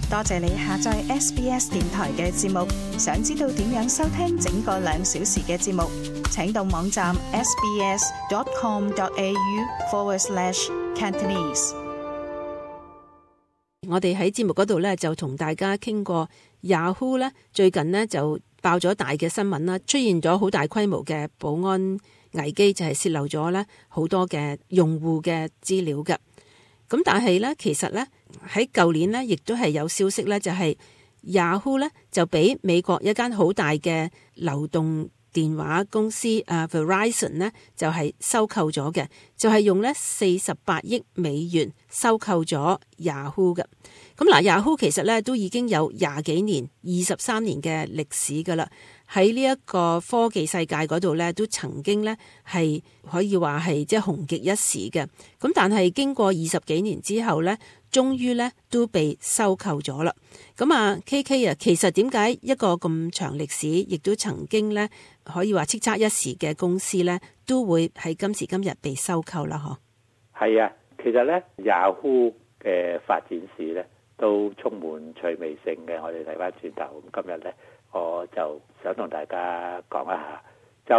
多謝你下載 SBS 電台嘅節目。想知道點樣收聽整個2小時嘅節目，請到網站 sbs.com.au/Cantonese。 我哋喺節目嗰度呢，就同大家傾過 Yahoo 呢最近呢就爆咗大嘅新聞啦，出現咗好大規模嘅保安危機，就係洩漏咗呢好多嘅用戶嘅資料嘅。咁但係呢，其實呢，喺舊年呢，亦都係有消息呢，就係 Yahoo 呢就俾美國一間好大嘅流動電話公司Verizon 呢就係收購咗嘅，就係用呢48億美元收購咗 Yahoo 嘅。咁嗱 Yahoo 其實呢都已經有20幾年、23年嘅歷史噶啦，喺呢一個科技世界嗰度呢，都曾經呢係可以話係即係紅極一時嘅。咁但係經過20幾年之後呢，終於呢都被收購咗啦。咁啊 KK 啊，其實點解一個咁長歷史，亦都曾經呢可以話叱咤一時嘅公司呢，都會喺今時今日被收購啦？嗬， 係啊，其實呢 Yahoo 嘅發展史呢都充滿趣味性嘅。我哋睇翻轉頭，咁今日呢，我就想同大家講一下，就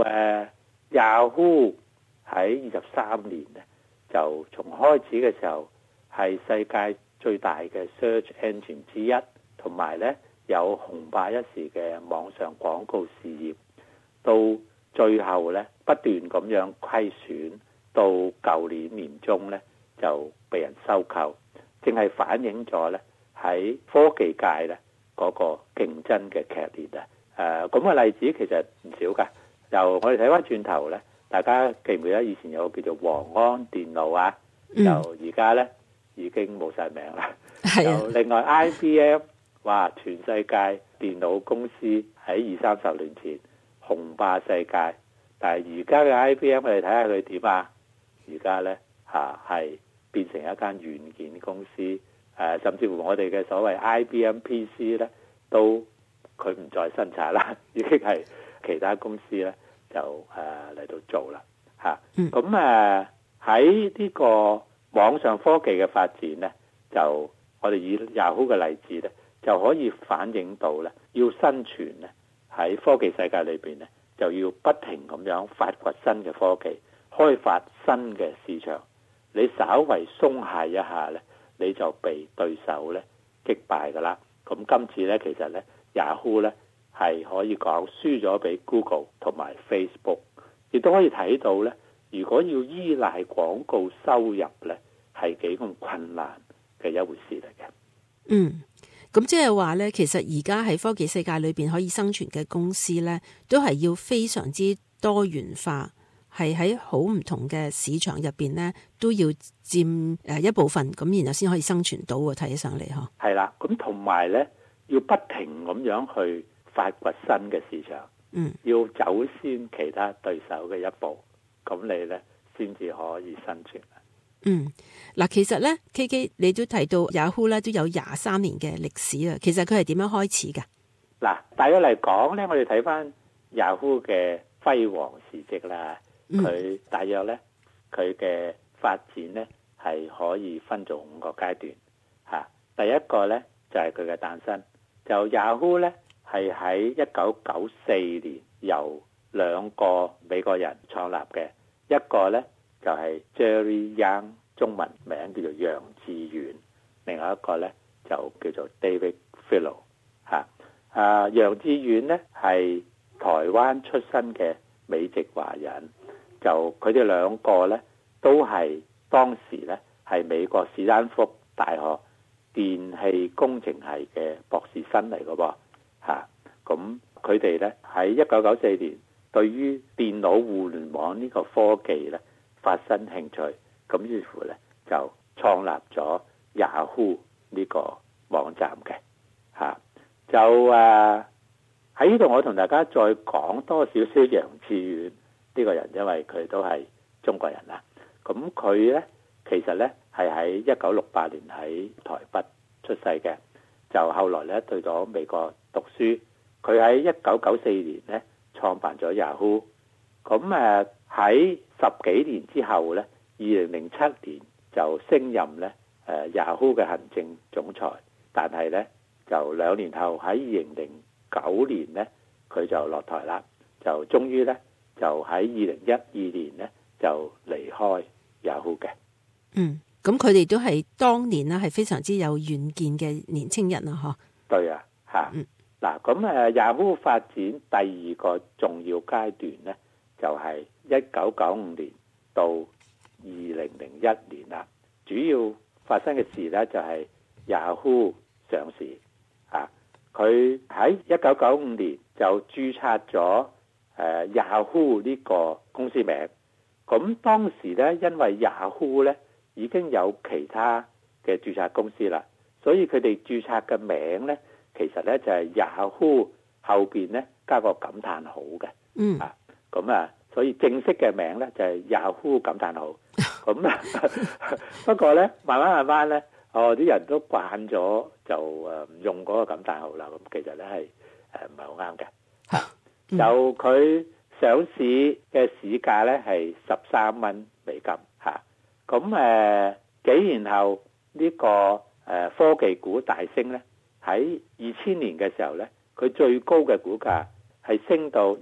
Yahoo 喺23年呢，就從開始嘅時候係世界最大嘅 search engine 之一，同埋呢有紅霸一時嘅網上廣告事業，到最後呢不斷咁樣虧損，到舊年年中呢就被人收購，正係反映咗呢喺科技界呢嗰個競爭嘅劇烈啊！咁嘅例子其實唔少㗎。由我哋睇翻轉頭呢，大家記唔記得以前有個叫做黃安電腦啊？就而家呢已經冇晒名啦。就另外 IBM 哇，全世界電腦公司喺20-30年前紅霸世界，但係而家嘅 IBM 我哋睇下佢點啊？而家呢係變成一間軟件公司，甚至乎我哋嘅所謂 IBM PC 呢，都佢唔再生產啦，已經係其他公司呢就嚟到做啦嚇。咁喺呢個網上科技嘅發展呢，就我哋以 Yahoo 嘅例子呢，就可以反映到呢，要生存呢喺科技世界裏邊呢，就要不停咁樣發掘新嘅科技，開發新嘅市場。你稍為鬆懈一下呢，你就被對手呢擊敗噶啦。咁今次呢，其實呢 Yahoo 呢係可以講輸咗俾 Google 同埋 Facebook， 亦都可以睇到呢，如果要依賴廣告收入呢，係幾咁困難嘅一回事嚟嘅。 咁即係話呢，其實而家喺科技世界裏邊可以生存嘅公司呢，都係要非常之多元化，係喺好唔同嘅市場入邊呢，都要佔一部分，咁然後先可以生存到喎。睇起上嚟嗬，係啦，咁同埋呢，要不停咁樣去發掘新嘅市場，要走先其他對手嘅一步，咁你呢先至可以生存。 嗱，其實呢 KK 你都提到 Yahoo 咧都有23年嘅歷史啊，其實佢係點樣開始㗎？ 嗱，大約嚟講呢，我哋睇翻 Yahoo 嘅輝煌事蹟啦，佢大約呢，佢嘅發展呢係可以分做5個階段嚇。第一個呢，就係佢嘅誕生，就 Yahoo 呢係喺1994年由2個美國人創立嘅，一個呢就係 Jerry Yang， 中文名叫做楊致遠，另外一個呢就叫做 David Filo 嚇。楊致遠呢係台灣出身嘅美籍華人，就佢哋2個呢都係當時呢係美國史丹福大學電氣工程系嘅博士生嚟嘅噃嚇。咁佢哋呢喺1994年對於電腦互聯網呢個科技呢發生興趣，咁於是乎呢就創立咗 Yahoo 呢個網站嘅嚇。就喺呢度我同大家再講多少少楊致遠呢個人，因為佢都係中國人啦。咁佢呢其實呢係喺1968年喺台北出世嘅，就後來呢去咗美國讀書。佢喺1994年呢創辦咗 Yahoo。咁喺10幾年之後呢，2007年就升任呢Yahoo 嘅行政總裁。 但係呢，就2年後喺2009年呢，佢就落台啦，就終於呢，就喺2012年呢，就離開 Yahoo 嘅。 咁佢哋都係當年啦，係非常之有遠見嘅年青人啊，嗬。 對啊，嚇。嗱，咁Yahoo 發展第二個重要階段呢，就係1995年到2001年啦。主要發生嘅事呢，就係 Yahoo 上市啊。佢喺1995年就註冊咗Yahoo 呢個公司名。咁當時呢，因為 Yahoo 呢已經有其他嘅註冊公司啦，所以佢哋註冊嘅名呢，其實呢就係 Yahoo 後邊呢加個感嘆號嘅。咁所以正式嘅名呢就係 Yahoo 感嘆號。不過呢，慢慢呢，啲人都慣咗就唔用嗰個感嘆號啦。咁其實呢係唔係好啱嘅。就佢上市嘅市價呢係13蚊美金嚇。咁幾年後呢個科技股大升呢，喺2000年嘅時候呢，佢最高嘅股價係升到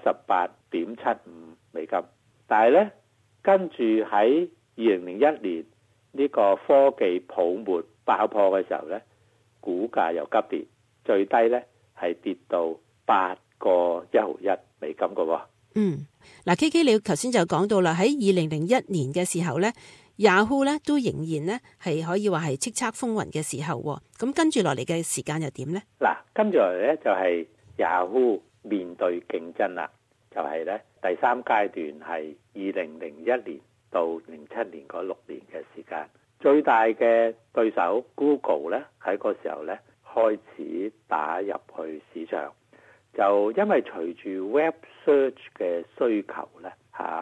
118.75美金。但係呢，跟住喺2001年呢個科技泡沫爆破嘅時候呢，股價又急跌，最低呢係跌到8個1毫1美金嘅喎。 嗱，KK 你頭先就講到啦，喺2001年嘅時候咧 ，Yahoo 咧都仍然咧係可以話係叱咤風雲嘅時候。咁跟住落嚟嘅時間又點咧？嗱， 跟住落嚟咧就係 Yahoo 面對競爭啦，就係咧第3階段係2001年到07年嗰6年嘅時間，最大嘅對手 Google 咧喺嗰時候咧開始打入去市場。就因為隨住 Web Search 嘅需求咧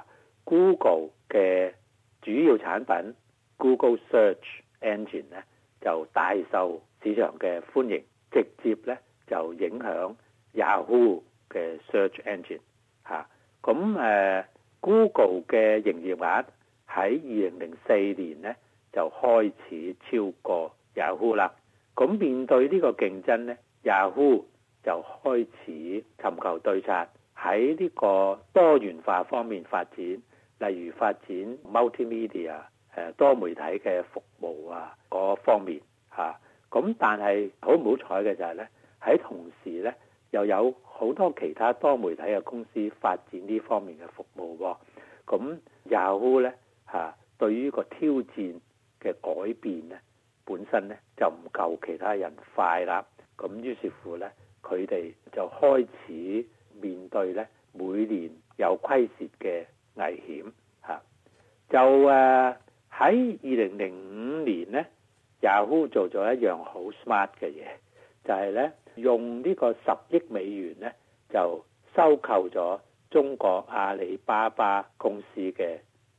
，Google 嘅主要產品 Google Search Engine 咧就大受市場嘅歡迎，直接咧就影響 Yahoo 嘅 Search Engine 咁Google 嘅營業額喺2004年咧就開始超過 Yahoo 啦。咁面對呢個競爭咧 ，Yahoo 就開始尋求對策，喺呢個多元化方面發展，例如發展 multimedia 多媒體嘅服務嗰方面咁但係好唔好彩嘅就係咧，喺同時咧又有好多其他多媒體嘅公司發展呢方面嘅服務喎。咁 Yahoo 咧對於個挑戰嘅改變咧，本身咧就唔夠其他人快啦。咁於是乎咧，佢哋就開始面對咧每年有虧蝕嘅危險就喺2005年咧 Yahoo 做咗一樣好 smart 嘅嘢，就係咧用呢個10億美元咧就收購咗中國阿里巴巴公司嘅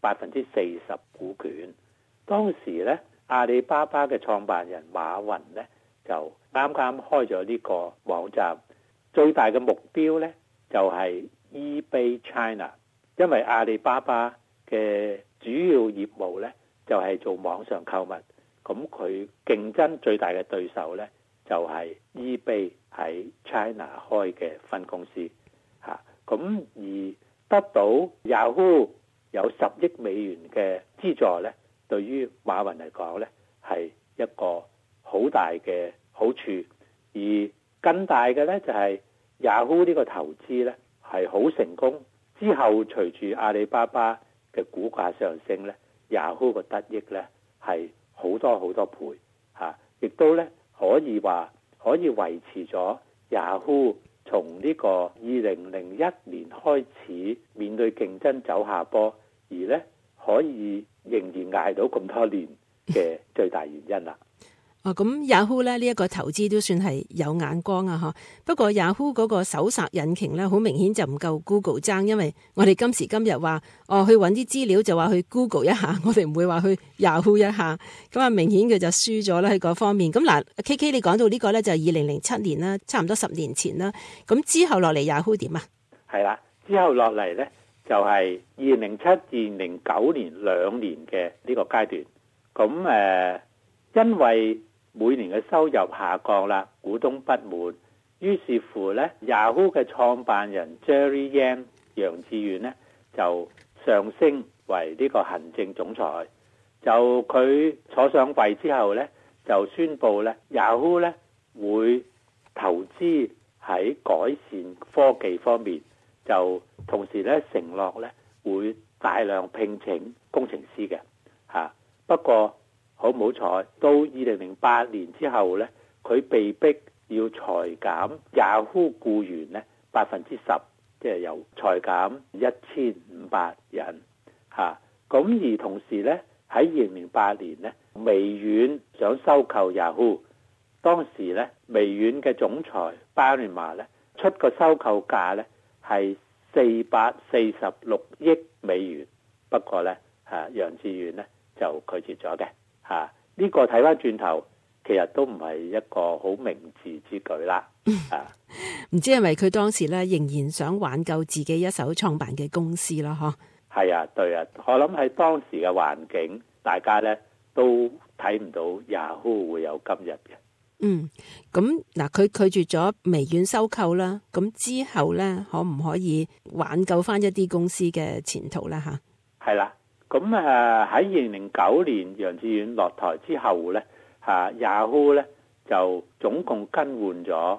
40%股權。當時咧阿里巴巴嘅創辦人馬雲咧就啱啱開咗呢個網站，最大嘅目標呢就係 eBay China， 因為阿里巴巴嘅主要業務呢就係做網上購物，咁佢競爭最大嘅對手呢就係 eBay 喺 China 開嘅分公司咁而得到 Yahoo 有10億美元嘅資助呢，對於馬雲嚟講呢係一個好大嘅好處，而更大嘅呢，就係 Yahoo 呢個投資呢係好成功。之後隨住阿里巴巴嘅股價上升呢， Yahoo 嘅得益呢係好多好多倍亦都呢可以話可以維持咗 Yahoo 從呢個2001年開始面對競爭走下坡，而呢可以仍然捱到咁多年嘅最大原因啦。 咁 Yahoo 咧呢一個投資都算係有眼光啊！不過 Yahoo 嗰個搜索引擎咧，好明顯就唔夠 Google 爭，因為我哋今時今日話去揾啲資料就話去 Google 一下，我哋唔會話去 Yahoo 一下。咁明顯佢就輸咗啦喺嗰方面。咁嗱 ，KK 你講到呢個咧就係2007年啦，差唔多10年前啦。咁之後落嚟 Yahoo 點啊？係啦， 之後落嚟咧就係2007、2009年2年嘅呢個階段。咁因為每年嘅收入下降啦，股東不滿，於是乎呢 Yahoo 嘅創辦人 Jerry Yang 楊致遠呢就上升為呢個行政總裁。就佢坐上位之後呢，就宣布呢 Yahoo 呢會投資喺改善科技方面，就同時呢承諾呢會大量聘請工程師嘅嚇。不過好唔好彩，到2008年之後呢，佢被逼要裁減 Yahoo 僱員呢10%，即係由裁減1500人嚇。咁而同時呢，喺2008年呢，微軟想收購 Yahoo， 當時呢，微軟嘅總裁巴尼馬呢出個收購價呢係446億美元，不過呢，楊致遠呢就拒絕咗嘅嚇。呢個睇翻轉頭，其實都唔係一個好明智之舉啦。 唔知係咪佢當時呢仍然想挽救自己一手創辦嘅公司啦？嗬。 係啊，對啊，我諗喺當時嘅環境，大家咧都睇唔到 Yahoo 會有今日嘅。 咁嗱，佢拒絕咗微軟收購啦，咁之後咧，可唔可以挽救翻一啲公司嘅前途咧？吓， 係啦，咁喺2009年楊致遠落台之後咧，Yahoo 咧就總共更換咗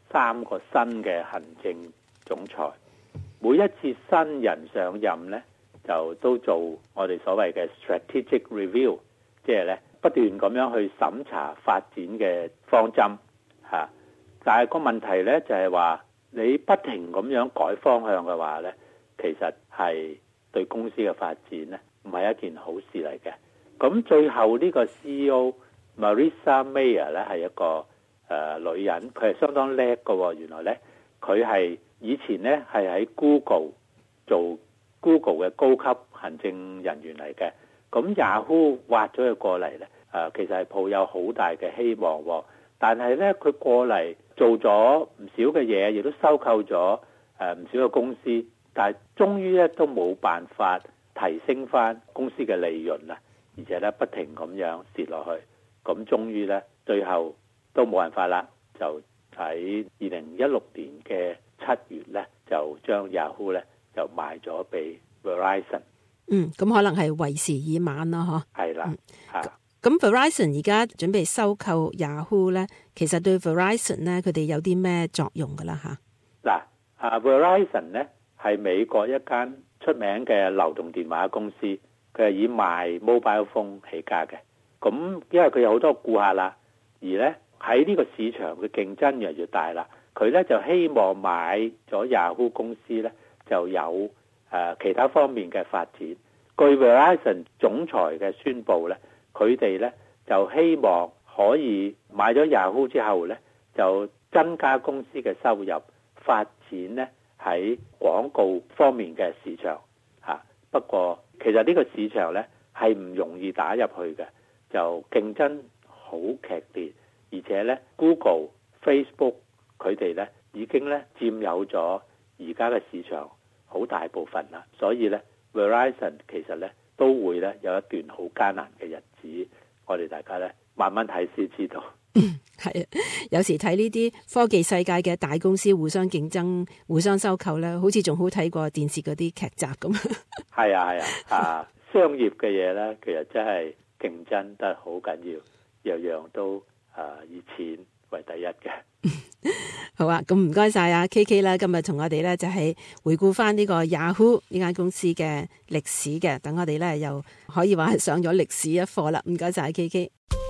3個新嘅行政總裁，每一次新人上任咧，就都做我哋所謂嘅 strategic review， 即係咧不斷咁樣去審查發展嘅方針嚇。但係個問題咧就係話，你不停咁樣改方向嘅話咧，其實係對公司嘅發展咧唔係一件好事嚟嘅。咁最後呢個 CEO Marissa Mayer 咧係一個女人，佢係相當叻嘅。原來咧佢係以前咧係喺 Google 做Google 嘅高級行政人員嚟嘅，咁 Yahoo 挖咗佢過嚟咧，其實係抱有好大嘅希望喎。但係咧，佢過嚟做咗唔少嘅嘢，亦都收購咗唔少嘅公司，但係終於咧都冇辦法提升翻公司嘅利潤啦，而且咧不停咁樣蝕落去，咁終於咧最後都冇辦法啦，就喺2016年嘅7月咧就將 Yahoo 咧就賣咗俾 Verizon。 咁可能係為時已晚啦，嗬。 係啦， 咁 Verizon 而家準備收購 Yahoo 咧，其實對 Verizon 咧，佢哋有啲咩作用噶啦吓？ 嗱，Verizon 咧係美國一間出名嘅流動電話公司，佢係以賣 mobile phone 起家嘅。咁因為佢有好多顧客啦，而咧喺呢個市場嘅競爭越嚟越大啦，佢咧就希望買咗 Yahoo 公司咧就有其他方面嘅發展。據 Verizon 總裁嘅宣布咧，佢哋咧就希望可以買咗 Yahoo 之後咧，就增加公司嘅收入，發展咧喺廣告方面嘅市場嚇。不過其實呢個市場咧係唔容易打入去嘅，就競爭好劇烈，而且咧 Google、Facebook 佢哋咧已經咧佔有咗而家嘅市場好大部分啦，所以咧 Verizon 其實咧都會咧有一段好艱難嘅日子，我哋大家咧慢慢睇先知道。 係啊，有時睇呢啲科技世界嘅大公司互相競爭、互相收購咧，好似仲好睇過電視嗰啲劇集咁。係啊，商業嘅嘢咧，其實真係競爭得好緊要，樣樣都以錢為第一嘅。 好啊，咁唔該晒啊 KK 啦，今日同我哋咧就係回顧翻呢個 Yahoo 呢間公司嘅歷史嘅，等我哋咧又可以話係上咗歷史一課啦。唔該晒 KK。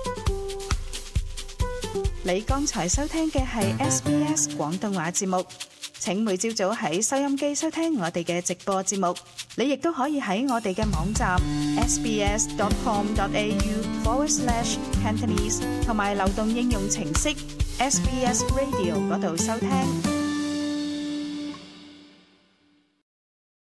你剛才收聽嘅係 SBS 廣東話節目，請每朝早喺收音機收聽我哋嘅直播節目。你亦都可以喺我哋嘅網站 sbs.com.au/Cantonese 同埋流動應用程式 SBS Radio 嗰度收聽。